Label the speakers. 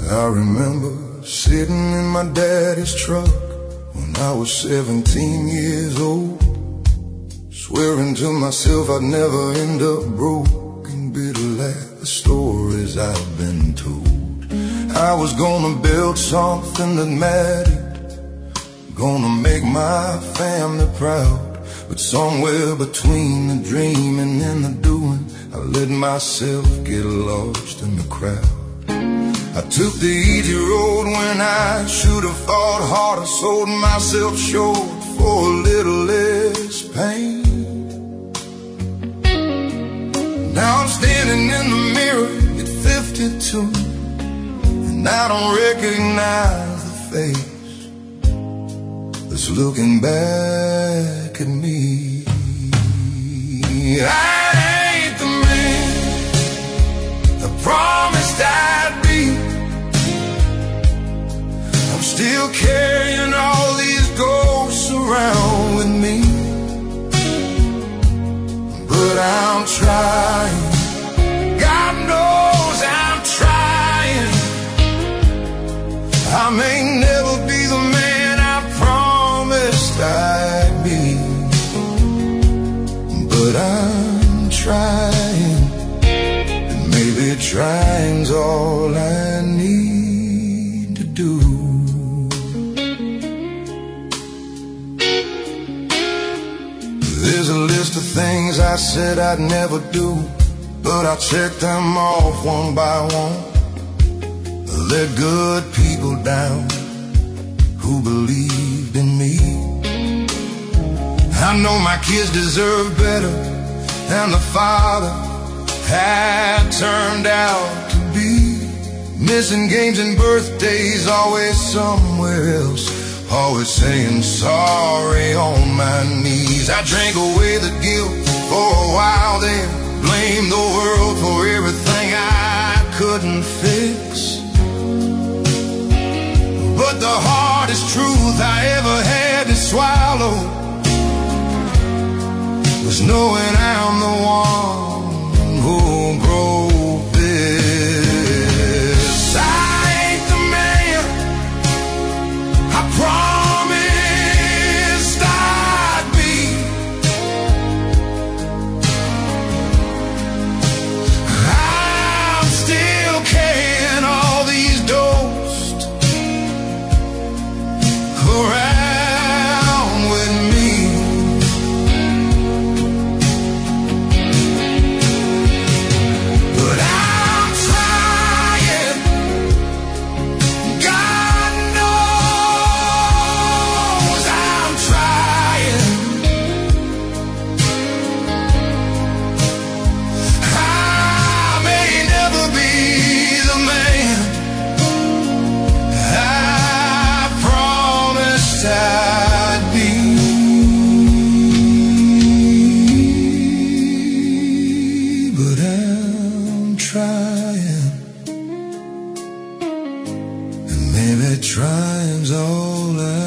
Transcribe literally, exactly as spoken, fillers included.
Speaker 1: I remember sitting in my daddy's truck when I was seventeen years old, swearing to myself I'd never end up broke and bitter like the stories I've been told. I was gonna build something that mattered, gonna make my family proud. But somewhere between the dreaming and the doing, I let myself get lost in the crowd. I took the easy road when I should have fought harder, sold myself short for a little less pain. Now I'm standing in the mirror at fifty-two, and I don't recognize the face that's looking back at me. I ain't the man I promised I'd be. I'm still carrying all these ghosts around with me, but I'm trying. God knows I'm trying. I may never be the man I promised I'd be, but I'm trying, and maybe trying's all I need to do. There's a list of things I said I'd never do, but I checked them off one by one. I let good people down who believed in me. I know my kids deserve better than the father had turned out to be. Missing games and birthdays, always somewhere else, always saying sorry on my knees. I drank away the guilt for a while there, blamed the world for everything I couldn't fix. But the hardest truth I ever had to swallow was knowing I'm the one who broke this. I ain't the man I promised I'd be. I'm still carrying all these ghosts around with me. But I'm trying. God knows I'm trying. I may never be the man I promised I'd be, but I'm trying, and maybe trying's all I